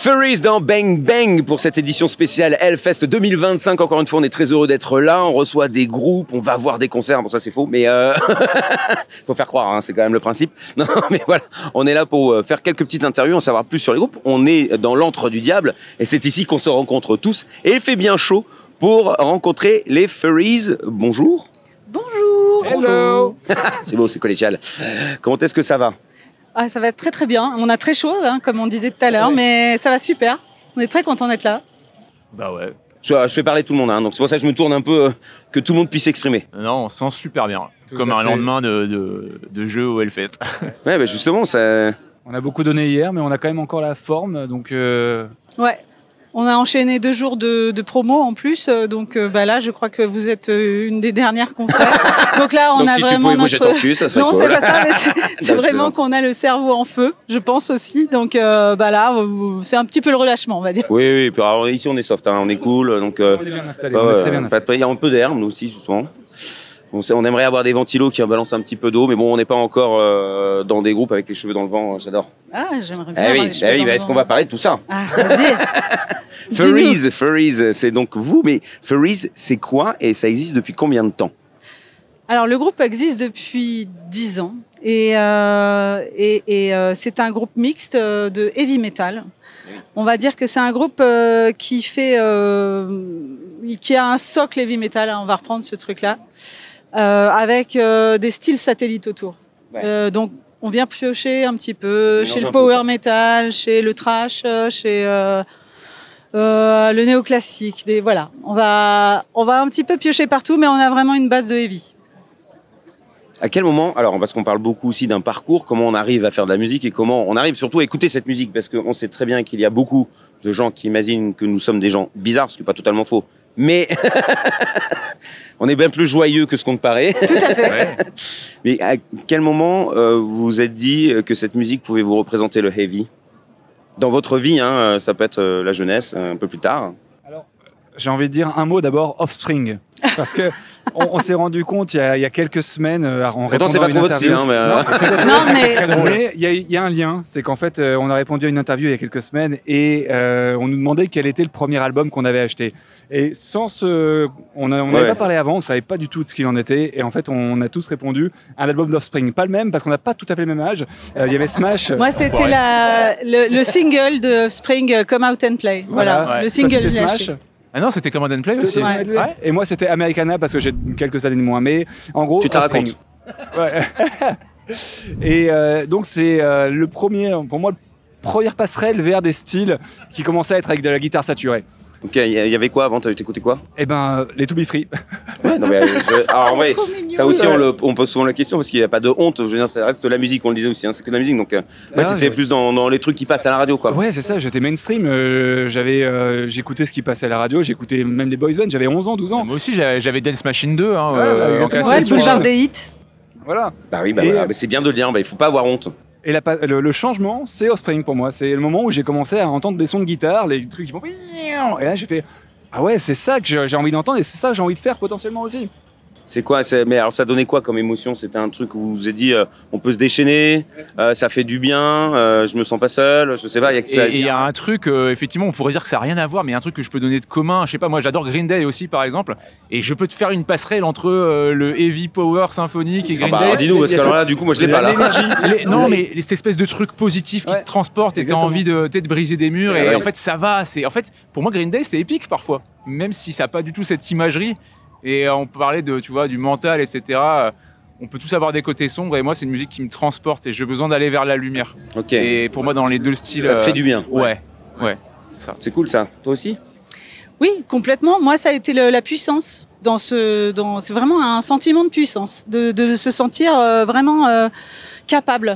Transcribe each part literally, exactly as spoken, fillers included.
Furries dans Bang Bang pour cette édition spéciale Hellfest deux mille vingt-cinq. Encore une fois, on est très heureux d'être là. On reçoit des groupes, on va voir des concerts. Bon, ça c'est faux, mais euh... faut faire croire, hein, c'est quand même le principe. Non, mais voilà, on est là pour faire quelques petites interviews, en savoir plus sur les groupes. On est dans l'antre du diable et c'est ici qu'on se rencontre tous. Et il fait bien chaud pour rencontrer les Furries. Bonjour. Bonjour. Hello. C'est beau, c'est collégial. Comment est-ce que ça va? Ah, ça va très très bien. On a très chaud, hein, comme on disait tout à l'heure, ouais. Mais ça va super. On est très content d'être là. Bah ouais. Je, je fais parler tout le monde, hein, donc c'est pour ça que je me tourne un peu, euh, que tout le monde puisse s'exprimer. Non, on se sent super bien. Tout comme un fait. lendemain de, de, de jeu au Hellfest. Ouais, bah justement, ça... On a beaucoup donné hier, mais on a quand même encore la forme, donc... Euh... Ouais. On a enchaîné deux jours de, de promo en plus, donc euh, bah là, je crois que vous êtes euh, une des dernières qu'on fait. Donc là, on donc a si vraiment tu pouvais notre. Ton cul, ça serait non, cool. c'est pas ça, mais c'est, c'est vraiment qu'on a le cerveau en feu, je pense aussi. Donc euh, bah là, c'est un petit peu le relâchement, on va dire. Oui, oui. Puis alors, ici, on est soft, hein, on est cool, donc. Euh, on est bien installé. Bah, on est très bien installé. Il y a un peu d'air, nous aussi, justement. On, sait, on aimerait avoir des ventilos qui balancent un petit peu d'eau, mais bon, on n'est pas encore euh, dans des groupes avec les cheveux dans le vent. J'adore. Ah, j'aimerais bien. Eh avoir oui, les cheveux eh oui dans bah, le est-ce vent. qu'on va parler de tout ça? Ah, vas-y. Furries, Furries, c'est donc vous, mais Furries, c'est quoi et ça existe depuis combien de temps? Alors, le groupe existe depuis dix ans et, euh, et, et euh, c'est un groupe mixte de heavy metal. Oui. On va dire que c'est un groupe euh, qui fait, euh, qui a un socle heavy metal, hein, on va reprendre ce truc-là, euh, avec euh, des styles satellites autour. Ouais. Euh, donc, on vient piocher un petit peu chez le power peu. metal, chez le thrash, chez... Euh, Euh, le néoclassique, des voilà. On va, on va un petit peu piocher partout, mais on a vraiment une base de heavy. À quel moment, alors parce qu'on parle beaucoup aussi d'un parcours, comment on arrive à faire de la musique et comment on arrive surtout à écouter cette musique, parce qu'on sait très bien qu'il y a beaucoup de gens qui imaginent que nous sommes des gens bizarres, ce qui n'est pas totalement faux, mais on est bien plus joyeux que ce qu'on ne paraît. Tout à fait. Ouais. Mais à quel moment euh, vous vous êtes dit que cette musique pouvait vous représenter le heavy? Dans votre vie, hein, ça peut être la jeunesse, un peu plus tard. Alors, j'ai envie de dire un mot d'abord, Offspring. Parce que on, on s'est rendu compte il y a, il y a quelques semaines, en répondant c'est pas trop votre style, hein, mais... Non, non, mais il y, a, il y a un lien. C'est qu'en fait, on a répondu à une interview il y a quelques semaines et euh, on nous demandait quel était le premier album qu'on avait acheté. Et sans ce... On n'avait ouais. pas parlé avant, on ne savait pas du tout de ce qu'il en était. Et en fait, on a tous répondu un album d'Offspring. Pas le même, parce qu'on n'a pas tout à fait le même âge. Euh, il y avait Smash. Moi, c'était la, le, le single de Offspring, Come Out and Play. Voilà, voilà. Ouais. Le single que j'ai acheté. Ah non, c'était Come Out and Play aussi. Ouais. Ouais. Et moi, c'était Americana parce que j'ai quelques années de moins. Mais en gros, tu te racontes. Ouais. Et euh, donc, c'est euh, le premier, pour moi, la première passerelle vers des styles qui commençaient à être avec de la guitare saturée. Ok, il y avait quoi avant? T'écoutais quoi? Eh ben, les To Be Free. Ouais, non, mais je, alors, en vrai, ça aussi, on, le, on pose souvent la question parce qu'il n'y a pas de honte. Je veux dire, ça reste de la musique, on le disait aussi, hein, c'est que de la musique. Donc, euh, ouais, ah, t'étais plus dans, dans les trucs qui passent à la radio, quoi. Ouais, c'est ça, j'étais mainstream. Euh, j'avais, euh, j'écoutais ce qui passait à la radio, j'écoutais même les boys band, j'avais onze ans, douze ans. Moi aussi, j'avais, j'avais Dance Machine deux. Hein, ouais, euh, bah, ouais, le boulevard des hits. Voilà. Bah oui, bah, voilà. Bah, c'est bien de le dire, bah, il ne faut pas avoir honte. Et la, le, le changement, c'est Offspring pour moi. C'est le moment où j'ai commencé à entendre des sons de guitare, les trucs qui font... Et là, j'ai fait... Ah ouais, c'est ça que j'ai envie d'entendre et c'est ça que j'ai envie de faire potentiellement aussi. C'est quoi c'est, mais alors ça donnait quoi comme émotion? C'était un truc où vous vous êtes dit euh, on peut se déchaîner, euh, ça fait du bien, euh, je me sens pas seul, je sais pas. Y a que ça, et il y a un truc, euh, effectivement, on pourrait dire que ça n'a rien à voir, mais il y a un truc que je peux donner de commun. Je sais pas, moi j'adore Green Day aussi par exemple, et je peux te faire une passerelle entre euh, le heavy power symphonique et Green ah bah, Day. Dis-nous, parce que alors là, du coup, moi je l'ai pas là. Les, non, mais cette espèce de truc positif qui ouais, te transporte et t'as envie de, de briser des murs, et, et ouais. en fait ça va. C'est, en fait, pour moi, Green Day c'est épique parfois, même si ça n'a pas du tout cette imagerie. Et on parlait de, tu vois, du mental, et cetera. On peut tous avoir des côtés sombres, et moi, c'est une musique qui me transporte, et j'ai besoin d'aller vers la lumière. Ok. Et pour moi, dans les deux styles... Ça te fait du bien. Ouais, ouais, c'est ça. C'est cool, ça. Toi aussi? Oui, complètement. Moi, ça a été le, la puissance. Dans ce, dans, c'est vraiment un sentiment de puissance, de, de se sentir euh, vraiment euh, capable.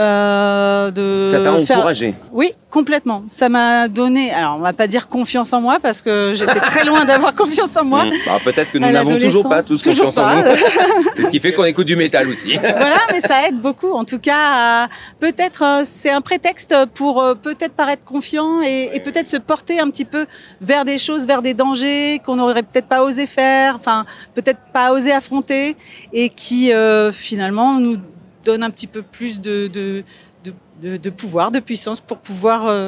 Euh, de ça t'a faire... encouragé? Oui, complètement. Ça m'a donné, alors on va pas dire confiance en moi parce que j'étais très loin d'avoir confiance en moi. Mmh. Bah, peut-être que nous n'avons toujours pas tous toujours confiance pas. en nous. C'est ce qui fait qu'on écoute du métal aussi. Voilà, mais ça aide beaucoup. En tout cas, euh, peut-être euh, c'est un prétexte pour euh, peut-être paraître confiant et, et peut-être se porter un petit peu vers des choses, vers des dangers qu'on n'aurait peut-être pas osé faire, enfin peut-être pas osé affronter et qui euh, finalement nous donne un petit peu plus de, de, de, de, de pouvoir, de puissance pour pouvoir euh,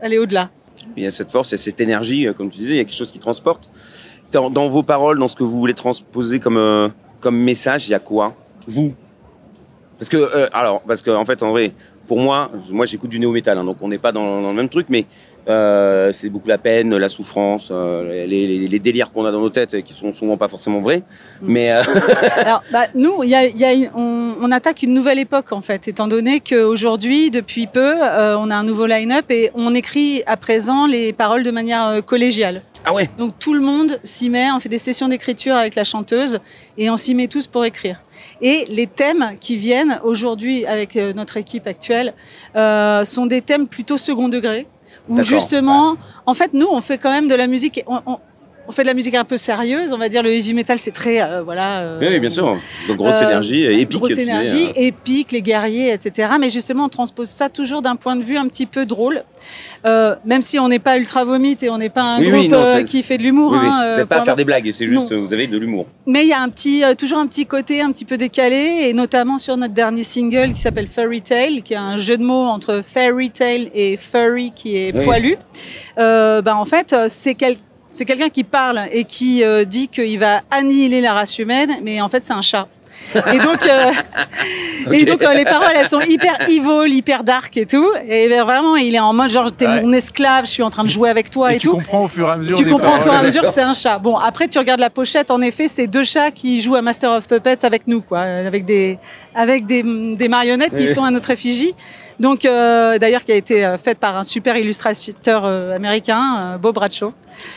aller au-delà. Il y a cette force et cette énergie, comme tu disais, il y a quelque chose qui transporte. Dans, dans vos paroles, dans ce que vous voulez transposer comme, euh, comme message, il y a quoi, vous? Parce que, euh, alors, parce que, en fait, en vrai, pour moi, moi j'écoute du néo-métal, hein, donc on n'est pas dans, dans le même truc, mais euh, c'est beaucoup la peine, la souffrance, euh, les, les, les délires qu'on a dans nos têtes et qui sont souvent pas forcément vrais. Mmh. Mais euh... alors, bah, nous, y a, y a une, on, on attaque une nouvelle époque en fait, étant donné qu'aujourd'hui, depuis peu, euh, on a un nouveau line-up et on écrit à présent les paroles de manière euh, collégiale. Ah ouais. Donc tout le monde s'y met, on fait des sessions d'écriture avec la chanteuse et on s'y met tous pour écrire. Et les thèmes qui viennent aujourd'hui avec euh, notre équipe actuelle euh, sont des thèmes plutôt second degré. Où D'accord. justement, en fait, nous, on fait quand même de la musique. On, on, on fait de la musique un peu sérieuse, on va dire. Le heavy metal, c'est très, euh, voilà. Euh, oui, oui, bien sûr. Donc grosse euh, énergie, épique. Grosse énergie, disais, euh... épique, les guerriers, et cetera. Mais justement, on transpose ça toujours d'un point de vue un petit peu drôle. Euh, même si on n'est pas ultra vomite et on n'est pas un oui, groupe oui, non, euh, qui fait de l'humour. Oui, oui. Hein, vous n'êtes pas à faire des blagues, c'est juste, non. Vous avez de l'humour. Mais il y a un petit, euh, toujours un petit côté un petit peu décalé, et notamment sur notre dernier single qui s'appelle Fairy Tale, qui est un jeu de mots entre fairy tale et furry, qui est oui. poilu. Euh, bah, en fait, c'est quel, c'est quelqu'un qui parle et qui euh, dit qu'il va annihiler la race humaine, mais en fait, c'est un chat. Et donc, euh, okay. et donc euh, les paroles, elles sont hyper evil, hyper dark et tout. Et ben, vraiment, il est en mode genre, t'es ouais. mon esclave, je suis en train de jouer avec toi et, et tout. Tu comprends au fur et à mesure. Tu comprends paroles. au fur et à mesure que c'est un chat. Bon, après, tu regardes la pochette, en effet, c'est deux chats qui jouent à Master of Puppets avec nous, quoi, avec des, avec des, des marionnettes qui oui. sont à notre effigie. Donc, euh, d'ailleurs, qui a été faite par un super illustrateur euh, américain, euh, Bob Bradshaw.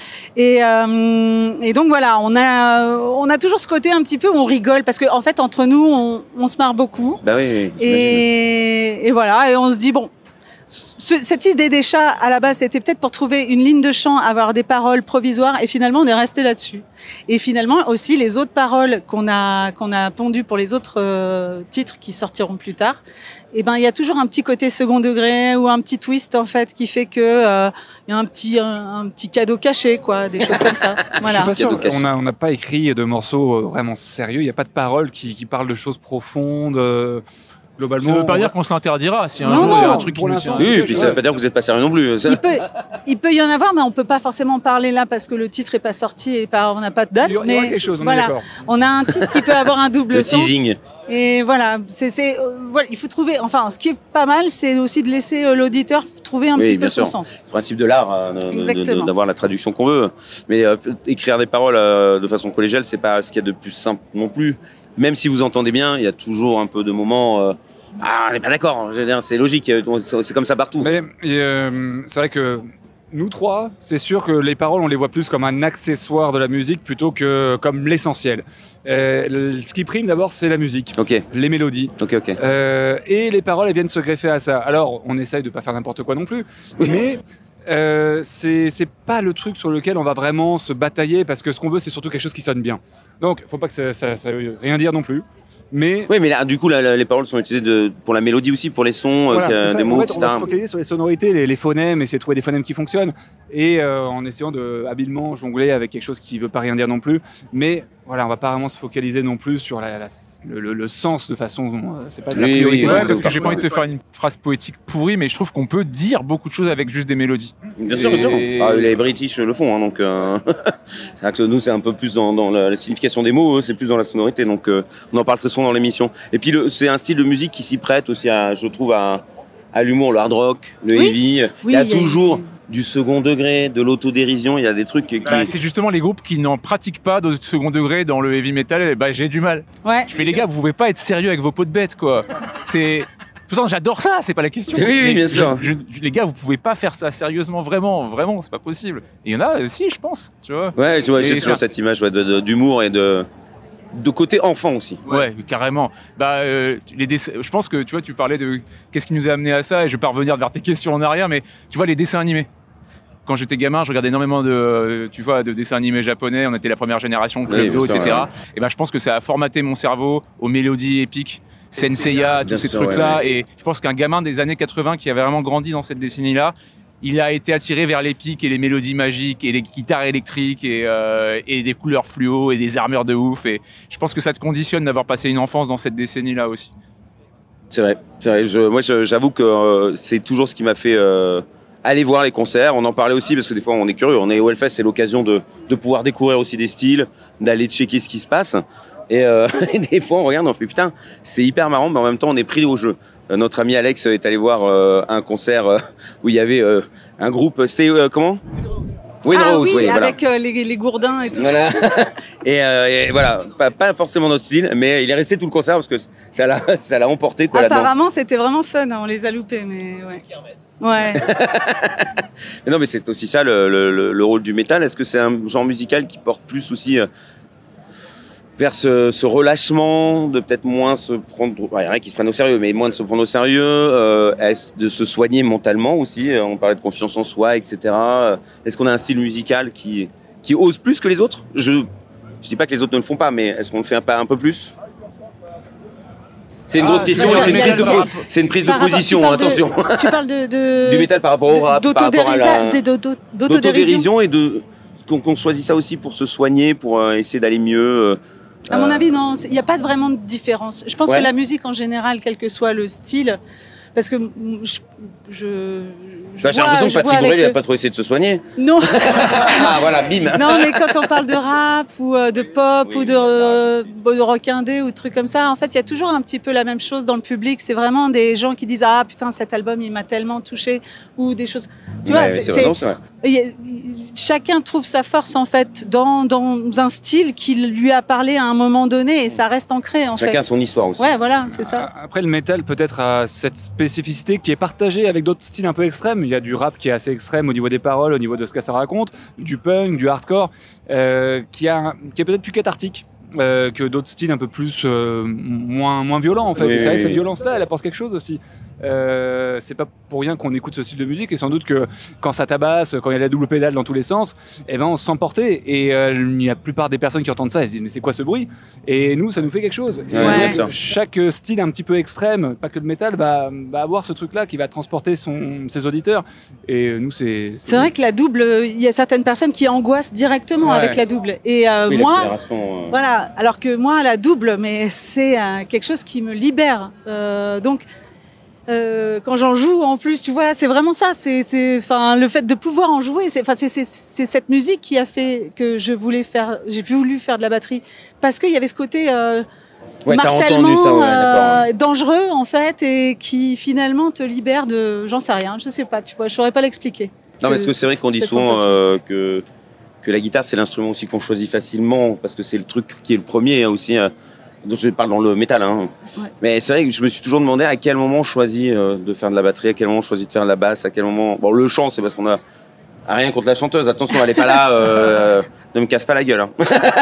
Et, euh, et donc voilà, on a, on a toujours ce côté un petit peu où on rigole parce qu'en en fait entre nous on, on se marre beaucoup. Bah oui, oui, et, et voilà, et on se dit bon, ce, cette idée des chats à la base c'était peut-être pour trouver une ligne de chant, avoir des paroles provisoires et finalement on est resté là-dessus. Et finalement aussi les autres paroles qu'on a qu'on a pondues pour les autres euh, titres qui sortiront plus tard. Et ben il y a toujours un petit côté second degré ou un petit twist en fait qui fait que euh, il y a un petit un, un petit cadeau caché quoi, des choses comme ça. Voilà. Je suis pas sûr, on a on n'a pas écrit de morceaux vraiment sérieux, il y a pas de paroles qui qui parlent de choses profondes. Euh... Globalement, ça veut pas dire qu'on se l'interdira si un non, jour non, il y a un truc qui nous tient. Oui, et puis ça veut pas dire que vous n'êtes pas sérieux non plus. Il peut, il peut y en avoir, mais on peut pas forcément parler là parce que le titre est pas sorti et pas, on n'a pas de date. Il y aura, mais il y aura quelque chose, on voilà, est d'accord. On a un titre qui peut avoir un double le sens. Teasing. Et voilà, c'est, c'est, euh, voilà, il faut trouver. Enfin, ce qui est pas mal, c'est aussi de laisser euh, l'auditeur trouver un oui, petit peu sûr. son sens. C'est le principe de l'art, euh, de, de, d'avoir la traduction qu'on veut. Mais euh, écrire des paroles euh, de façon collégiale, c'est pas ce qu'il y a de plus simple non plus. Même si vous entendez bien, il y a toujours un peu de moments. Euh, Ah, on n'est pas d'accord, c'est logique, c'est comme ça partout. Mais euh, c'est vrai que nous trois, c'est sûr que les paroles, on les voit plus comme un accessoire de la musique plutôt que comme l'essentiel. Euh, ce qui prime d'abord, c'est la musique, okay. les mélodies. Okay, okay. Euh, et les paroles, elles viennent se greffer à ça. Alors, on essaye de pas faire n'importe quoi non plus, mais euh, c'est, c'est pas le truc sur lequel on va vraiment se batailler parce que ce qu'on veut, c'est surtout quelque chose qui sonne bien. Donc, faut pas que ça, ça, ça veut rien dire non plus. Mais oui, mais là, du coup, la, la, les paroles sont utilisées de, pour la mélodie aussi, pour les sons, voilà, euh, ça, des mots, en fait, et cetera. On va se focaliser sur les sonorités, les, les phonèmes, essayer de trouver des phonèmes qui fonctionnent, et euh, en essayant de habilement jongler avec quelque chose qui veut pas rien dire non plus. Mais voilà, on va pas vraiment se focaliser non plus sur la, la, le, le, le sens de façon, euh, c'est pas de la oui, priorité. Oui, ouais, oui, parce que j'ai pas envie de te faire une phrase poétique pourrie, mais je trouve qu'on peut dire beaucoup de choses avec juste des mélodies. Bien sûr, bien sûr. Ah, les British le font, hein, donc euh, c'est vrai que nous c'est un peu plus dans, dans la, la signification des mots, c'est plus dans la sonorité, donc euh, on en parle très souvent dans l'émission. Et puis le, c'est un style de musique qui s'y prête aussi, à, je trouve, à, à l'humour, le hard rock, le oui. heavy. Oui, il y a il y a toujours une... du second degré, de l'autodérision, il y a des trucs qui... Bah, c'est justement les groupes qui n'en pratiquent pas de second degré dans le heavy metal, bah, j'ai du mal. Ouais. Je fais les gars, vous pouvez pas être sérieux avec vos pots de bête, quoi. C'est... Pourtant, j'adore ça, c'est pas la question. Oui, oui, bien sûr. Je, je, les gars, vous pouvez pas faire ça sérieusement, vraiment, vraiment, c'est pas possible. Et il y en a, si, je pense, tu vois. Ouais, je vois, j'ai toujours cette image ouais, de, de, d'humour et de... de côté enfant aussi. Ouais, ouais carrément. Bah, euh, les dess... je pense que tu vois, tu parlais de qu'est-ce qui nous a amené à ça, et je vais pas revenir vers tes questions en arrière, mais tu vois les dessins animés. Quand j'étais gamin, je regardais énormément de, tu vois, de dessins animés japonais. On était la première génération, Club Do, et cetera. Ouais. Et ben, je pense que ça a formaté mon cerveau aux mélodies épiques, Senseiya, tous ces trucs-là. Ouais, ouais. Et je pense qu'un gamin des années quatre-vingts qui avait vraiment grandi dans cette décennie-là, il a été attiré vers l'épique et les mélodies magiques et les guitares électriques et, euh, et des couleurs fluo et des armures de ouf. Et je pense que ça te conditionne d'avoir passé une enfance dans cette décennie-là aussi. C'est vrai. C'est vrai. Je, moi, je, j'avoue que euh, c'est toujours ce qui m'a fait euh, allez voir les concerts. On en parlait aussi parce que des fois on est curieux. On est au Hellfest, c'est l'occasion de, de pouvoir découvrir aussi des styles, d'aller checker ce qui se passe. Et, euh, et des fois on regarde, on fait putain, c'est hyper marrant, mais en même temps on est pris au jeu. Euh, notre ami Alex est allé voir euh, un concert euh, où il y avait euh, un groupe. C'était euh, comment? Win ah Rose, oui, oui, avec voilà. euh, les, les gourdins et tout voilà. ça. et, euh, et voilà, pas, pas forcément notre style, mais il est resté tout le concert parce que ça l'a, ça l'a emporté quoi. Apparemment, c'était vraiment fun. Hein, on les a loupés, mais ouais. Ouais. mais non, mais c'est aussi ça le, le, le rôle du métal. Est-ce que c'est un genre musical qui porte plus aussi euh, vers ce, ce relâchement, de peut-être moins se prendre, il y en a qui se prennent au sérieux, mais moins de se prendre au sérieux, euh, est-ce de se soigner mentalement aussi, on parlait de confiance en soi, et cetera. Est-ce qu'on a un style musical qui, qui ose plus que les autres? Je je dis pas que les autres ne le font pas, mais est-ce qu'on le fait un, pas un peu plus? C'est une ah, grosse question et c'est une prise de, c'est une prise de position, rapport, tu attention. De, tu parles de, de... du métal par rapport au rap, par rapport à la... d'autodérision et de... Qu'on, qu'on choisit ça aussi pour se soigner, pour euh, essayer d'aller mieux euh, À mon avis, non, il n'y a pas vraiment de différence. Je pense ouais. que la musique en général, quel que soit le style, parce que je, je, je bah, j'ai vois, l'impression que Patrick Bruel n'a le... pas trop essayé de se soigner. Non. ah voilà, bim. Non, mais quand on parle de rap ou de pop oui, ou de, euh, de rock indé ou de trucs comme ça, en fait, il y a toujours un petit peu la même chose dans le public. C'est vraiment des gens qui disent ah putain cet album il m'a tellement touché ou des choses. Tu ouais, vois, c'est, c'est, vrai, non, c'est vrai. Y a, chacun trouve sa force en fait dans, dans un style qui lui a parlé à un moment donné et ça reste ancré en chacun fait. Chacun son histoire aussi. Ouais, voilà, c'est ça. Après, le métal peut-être a cette spécificité qui est partagée avec d'autres styles un peu extrêmes. Il y a du rap qui est assez extrême au niveau des paroles, au niveau de ce que ça raconte, du punk, du hardcore, euh, qui, a, qui est peut-être plus cathartique. Euh, que d'autres styles un peu plus euh, moins, moins violents en fait. Oui, et c'est vrai, oui, cette oui. violence-là, elle apporte quelque chose aussi. Euh, c'est pas pour rien qu'on écoute ce style de musique et sans doute que quand ça tabasse, quand il y a la double pédale dans tous les sens, eh ben on se sent porter et euh, la plupart des personnes qui entendent ça elles se disent mais c'est quoi ce bruit? Et nous ça nous fait quelque chose. Et ouais. euh, chaque style un petit peu extrême, pas que le métal, va, va avoir ce truc-là qui va transporter son, ses auditeurs et nous c'est... C'est, c'est vrai que la double, il y a certaines personnes qui angoissent directement ouais. avec la double et euh, oui, moi, euh... voilà, alors que moi la double mais c'est euh, quelque chose qui me libère euh, donc Euh, quand j'en joue, en plus, tu vois, c'est vraiment ça. C'est, c'est, enfin, le fait de pouvoir en jouer, c'est, enfin, c'est, c'est, c'est cette musique qui a fait que je voulais faire, j'ai voulu faire de la batterie, parce qu'il y avait ce côté euh, ouais, martèlement ça, ouais, euh, dangereux en fait, et qui finalement te libère de, j'en sais rien, je sais pas, tu vois, je saurais pas l'expliquer. Non, mais est-ce que c'est vrai qu'on dit souvent euh, que que la guitare c'est l'instrument aussi qu'on choisit facilement, parce que c'est le truc qui est le premier hein, aussi. Euh, Donc je parle dans le métal, hein. Ouais. Mais c'est vrai que je me suis toujours demandé à quel moment on choisit euh, de faire de la batterie, à quel moment on choisit de faire de la basse, à quel moment. Bon, le chant, c'est parce qu'on a rien contre la chanteuse. Attention, elle est pas là. Euh, ne me casse pas la gueule. Hein.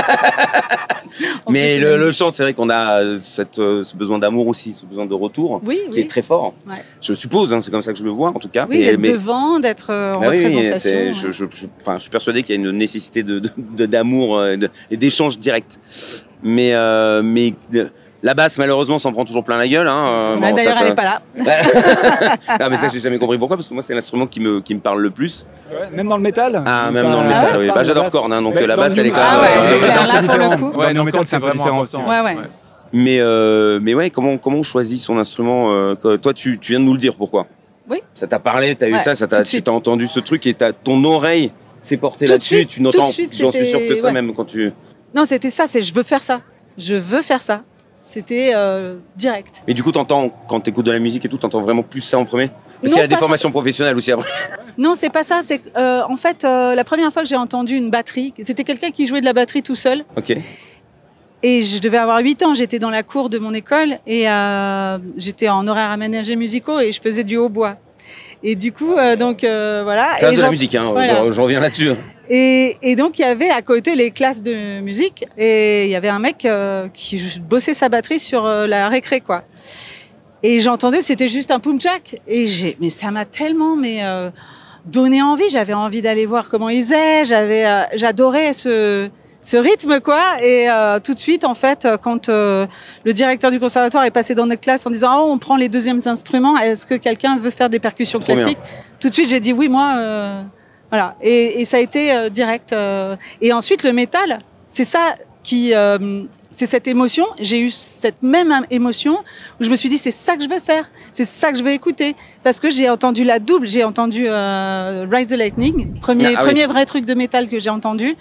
Mais le, le chant, c'est vrai qu'on a cette, euh, ce besoin d'amour aussi, ce besoin de retour, oui, qui oui. est très fort. Ouais. Je suppose, hein, c'est comme ça que je le vois, en tout cas. Oui, et, d'être mais... devant, d'être euh, en bah représentation. Oui, ouais. je, je, je, enfin, je suis persuadé qu'il y a une nécessité de, de, de, d'amour euh, de, et d'échange direct. Mais, euh, mais la basse, malheureusement, s'en prend toujours plein la gueule. Hein. Bon, d'ailleurs, ça, elle n'est pas là. Non, mais ça, j'ai jamais compris pourquoi, parce que moi, c'est l'instrument qui me, qui me parle le plus. Ouais, même dans le métal. Ah, même dans le métal, ah ouais. oui. Bah, j'adore Korn, hein, donc mais la basse, elle est quand même. Ah ouais, euh, c'est clair, là, pour le coup. Ouais, dans le métal, c'est vraiment important. Ouais, ouais. Mais, euh, mais ouais, comment, comment on choisit son instrument euh, Toi, tu, tu viens de nous le dire, pourquoi? Oui. Ça t'a parlé, t'as eu ouais, ça, ça t'a, tu t'as entendu ce truc et t'as, ton oreille s'est portée tout là-dessus. Suite, tu n'entends, suite, j'en suis sûr que ça, ouais. même quand tu. Non, c'était ça, c'est je veux faire ça. Je veux faire ça. C'était euh, direct. Mais du coup, t'entends, quand t'écoutes de la musique et tout, t'entends vraiment plus ça en premier? Parce qu'il y a des formations fait... professionnelles aussi après. Non, c'est pas ça. C'est euh, en fait euh, la première fois que j'ai entendu une batterie, c'était quelqu'un qui jouait de la batterie tout seul. Ok. Et je devais avoir huit ans. J'étais dans la cour de mon école et euh, j'étais en horaires aménagés musicaux et je faisais du hautbois. Et du coup, euh, donc euh, voilà. Ça, et c'est la musique. Hein. Voilà. Je, je reviens là-dessus. Et, et donc, il y avait à côté les classes de musique et il y avait un mec euh, qui bossait sa batterie sur euh, la récré, quoi. Et j'entendais, c'était juste un poum-tchak. Et j'ai, mais ça m'a tellement mais, euh, donné envie. J'avais envie d'aller voir comment il faisait. J'avais, euh, j'adorais ce, ce rythme, quoi. Et euh, tout de suite, en fait, quand euh, le directeur du conservatoire est passé dans notre classe en disant « Oh, on prend les deuxièmes instruments, est-ce que quelqu'un veut faire des percussions Trop classiques ?» Tout de suite, j'ai dit « Oui, moi... Euh, » Voilà, et, et ça a été euh, direct. Euh, et ensuite, le métal, c'est ça qui, euh, c'est cette émotion. J'ai eu cette même émotion où je me suis dit, c'est ça que je vais faire. C'est ça que je vais écouter. Parce que j'ai entendu la double. J'ai entendu euh, Ride the Lightning, premier, ah, premier oui. vrai truc de métal que j'ai entendu.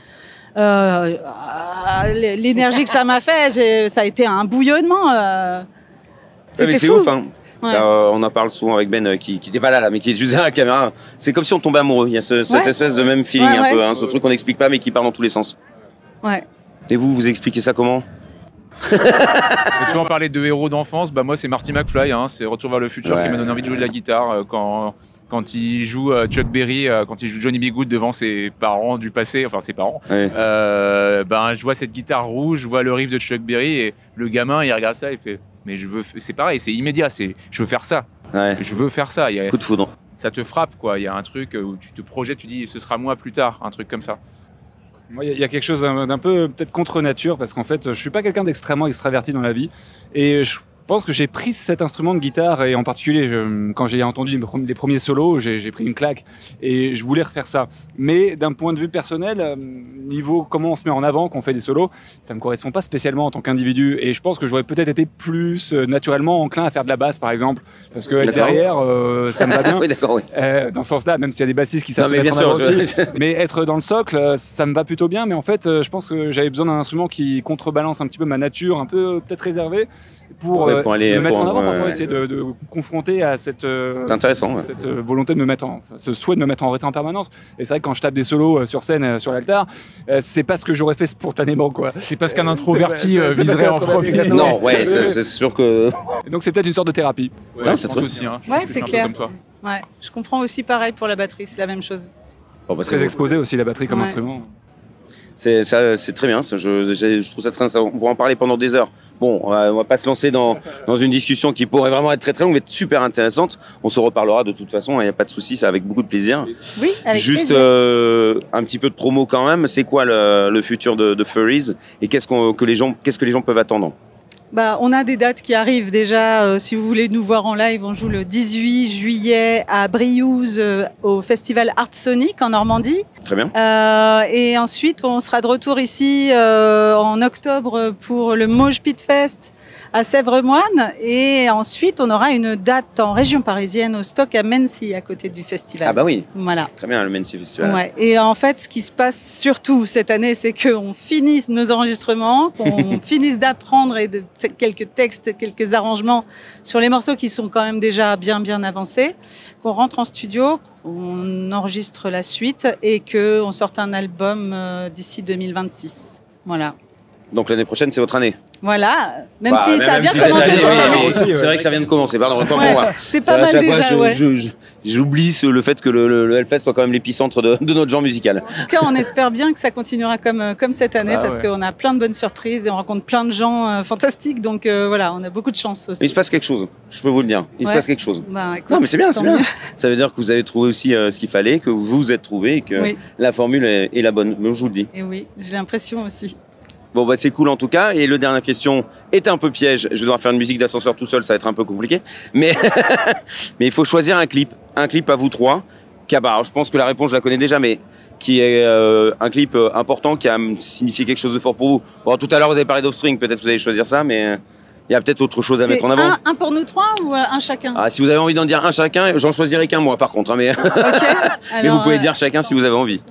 Euh, l'énergie que ça m'a fait, ça a été un bouillonnement. Euh, C'était c'est fou. Ouf, hein. Ouais. Ça, euh, on en parle souvent avec Ben euh, qui n'était pas là, là, mais qui est juste à la caméra. C'est comme si on tombait amoureux. Il y a ce, cette ouais. espèce de même feeling ouais, un ouais. peu, hein, ce truc qu'on n'explique pas mais qui part dans tous les sens. Ouais. Et vous, vous expliquez ça comment? Tu vas parler de héros d'enfance, bah moi c'est Marty McFly, hein, c'est Retour vers le futur ouais. qui m'a donné envie de jouer de la guitare euh, quand, quand il joue euh, Chuck Berry, euh, quand il joue Johnny B. Good devant ses parents du passé, enfin ses parents. Ouais. Euh, ben je vois cette guitare rouge, je vois le riff de Chuck Berry et le gamin il regarde ça et fait mais je veux, c'est pareil, c'est immédiat, c'est je veux faire ça, ouais. je veux faire ça. Il y a, coup de foudre. Ça te frappe quoi, il y a un truc où tu te projettes, tu dis ce sera moi plus tard, un truc comme ça. Moi, il y a quelque chose d'un peu peut-être contre nature parce qu'en fait, je suis pas quelqu'un d'extrêmement extraverti dans la vie et je pense que j'ai pris cet instrument de guitare et en particulier je, quand j'ai entendu les premiers solos, j'ai pris une claque et je voulais refaire ça. Mais d'un point de vue personnel, niveau comment on se met en avant quand on fait des solos, ça me correspond pas spécialement en tant qu'individu et je pense que j'aurais peut-être été plus naturellement enclin à faire de la basse par exemple parce que être derrière, euh, ça me va bien. Oui, d'accord, oui. Euh, dans ce sens-là, même s'il y a des bassistes qui savent se mettre en avant aussi, je... mais être dans le socle, ça me va plutôt bien. Mais en fait, je pense que j'avais besoin d'un instrument qui contrebalance un petit peu ma nature, un peu peut-être réservée. Pour, ouais, pour aller, me mettre pour, en avant, ouais, parfois ouais. essayer de, de confronter à cette, euh, intéressant, ouais. cette euh, volonté de me mettre en, ce souhait de me mettre en retrait en permanence. Et c'est vrai que quand je tape des solos euh, sur scène, euh, sur l'altar, euh, c'est pas ce que j'aurais fait spontanément, quoi. C'est pas ce qu'un introverti euh, viserait en premier. Non, ouais, c'est sûr que. Et donc c'est peut-être une sorte de thérapie. Ouais, ouais, c'est aussi. Hein. Ouais, c'est clair. Comme toi. Ouais, je comprends aussi pareil pour la batterie, c'est la même chose. Bon, bah, très exposé aussi la batterie comme ouais. instrument. C'est très bien, ça, je, je trouve ça très intéressant. On pourrait en parler pendant des heures. Bon, on va, on va pas se lancer dans, dans une discussion qui pourrait vraiment être très très longue, mais super intéressante. On se reparlera de toute façon, il n'y a pas de souci, c'est avec beaucoup de plaisir. Oui, avec Juste plaisir. Euh, un petit peu de promo quand même. C'est quoi le, le futur de, de Furries et qu'est-ce qu'on, que les gens, qu'est-ce que les gens peuvent attendre? Bah, on a des dates qui arrivent déjà. Euh, si vous voulez nous voir en live, on joue le dix-huit juillet à Briouze euh, au festival Art Sonic en Normandie. Très bien. Euh, et ensuite, on sera de retour ici euh, en octobre pour le Mosh Pit Fest à Sèvres-Moine. Et ensuite, on aura une date en région parisienne au Stock à Mency, à côté du festival. Ah bah oui. Voilà. Très bien, le Mency Festival. Ouais. Et en fait, ce qui se passe surtout cette année, c'est qu'on finisse nos enregistrements, qu'on finisse d'apprendre et de quelques textes, quelques arrangements sur les morceaux qui sont quand même déjà bien, bien avancés, qu'on rentre en studio, qu'on enregistre la suite et qu'on sorte un album euh, d'ici deux mille vingt-six. Voilà. Donc l'année prochaine, c'est votre année. Voilà, même bah, si même ça a bien si commencé cette année. Oui, c'est vrai que ça vient de commencer, pardon. Autant ouais, pour moi. C'est pas mal déjà, je, ouais. je, je, J'oublie le fait que le, le, le Hellfest soit quand même l'épicentre de, de notre genre musical. En tout cas, on espère bien que ça continuera comme, comme cette année, ah, parce ouais. qu'on a plein de bonnes surprises et on rencontre plein de gens euh, fantastiques. Donc euh, voilà, on a beaucoup de chance aussi. Il se passe quelque chose, je peux vous le dire. Il ouais. se passe quelque chose. Bah, écoute, non, mais c'est bien, c'est bien. Mieux. Ça veut dire que vous avez trouvé aussi euh, ce qu'il fallait, que vous vous êtes trouvé et que oui. la formule est, est la bonne. Mais je vous le dis. Et oui, j'ai l'impression aussi. Bon bah c'est cool en tout cas. Et le dernière question est un peu piège. Je vais devoir faire une musique d'ascenseur tout seul, ça va être un peu compliqué. Mais mais il faut choisir un clip, un clip à vous trois. Qui a, bah, alors, je pense que la réponse je la connais déjà, mais qui est euh, un clip euh, important qui a signifié quelque chose de fort pour vous. Bon tout à l'heure vous avez parlé d'Offspring, peut-être que vous allez choisir ça, mais il y a peut-être autre chose à mettre en avant. Un, un pour nous trois ou un chacun? Ah, si vous avez envie d'en dire un chacun, j'en choisirai qu'un moi par contre. Hein, mais okay. Alors, mais vous pouvez euh... dire chacun si vous avez envie.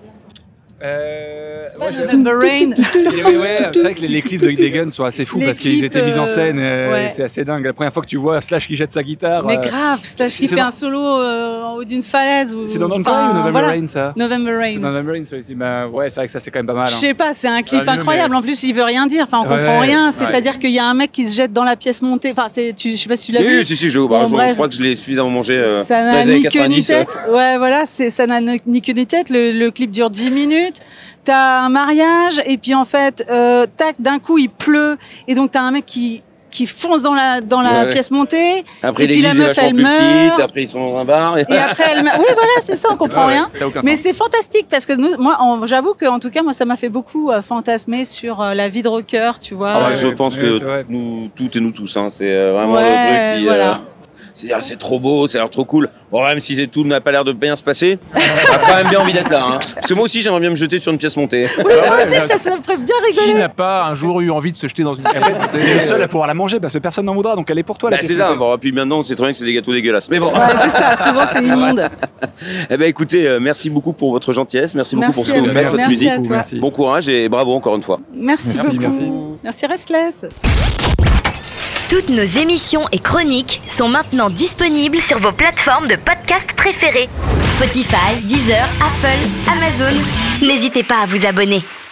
Euh, ouais, November Rain. Ouais, ouais, c'est vrai que les, les clips de, des Guns sont assez fous les parce qu'ils étaient mis en scène. Euh, ouais. C'est assez dingue. La première fois que tu vois Slash qui jette sa guitare. Mais euh, grave, Slash qui fait dans... un solo euh, en haut d'une falaise. Ou... C'est dans Don't Cry ou November voilà. Rain ça? November Rain. C'est dans November Rain ça aussi. Bah, ouais, c'est vrai que ça c'est quand même pas mal. Hein. Je sais pas, c'est un clip ah, incroyable. Mais... En plus, il veut rien dire. Enfin, on ouais, comprend rien. Ouais. C'est-à-dire qu'il y a un mec qui se jette dans la pièce montée. Enfin, tu... je sais pas si tu l'as oui, vu. Oui, si, si, je, bah, bon, je, je crois que je l'ai suffisamment mangé. Euh, ça n'a ni queue ni tête. Ouais, voilà, ça n'a ni queue ni tête. Le clip dure dix minutes. T'as un mariage et puis en fait, euh, tac, d'un coup il pleut et donc t'as un mec qui qui fonce dans la dans la ouais, pièce montée. Après et puis la meuf elle meurt. Petite, après ils sont dans un bar. Et, et après elle meurt. Oui voilà c'est ça, on comprend ah ouais, rien. Mais c'est fantastique parce que nous, moi j'avoue que en tout cas moi ça m'a fait beaucoup euh, fantasmer sur euh, la vie de rocker, tu vois. Ah, euh, je pense ouais, que nous toutes et nous tous, hein, c'est euh, vraiment ouais, le truc qui. Voilà. Euh, C'est, ah, c'est trop beau, ça a l'air trop cool. Bon, même si c'est tout n'a pas l'air de bien se passer, t'as quand même bien envie d'être là. Hein. Parce que moi aussi, j'aimerais bien me jeter sur une pièce montée. Oui, moi aussi, ça, ça me ferait bien rigoler. Qui n'a pas un jour eu envie de se jeter dans une pièce montée? T'es le seul à pouvoir la manger parce que personne n'en voudra, donc elle est pour toi. Bah, la c'est pièce ça. montée. Bon, puis maintenant, c'est très bien que c'est des gâteaux dégueulasses. Mais bon. Ouais, c'est ça. Souvent, c'est immonde. Eh ben, écoutez, euh, merci beaucoup pour votre gentillesse. Merci beaucoup Merci pour ce que à vous toi. faites, votre Merci musique. à toi. Merci. Bon courage et bravo encore une fois. Merci, Merci, beaucoup. merci. Merci Restless. Toutes nos émissions et chroniques sont maintenant disponibles sur vos plateformes de podcast préférées. Spotify, Deezer, Apple, Amazon. N'hésitez pas à vous abonner.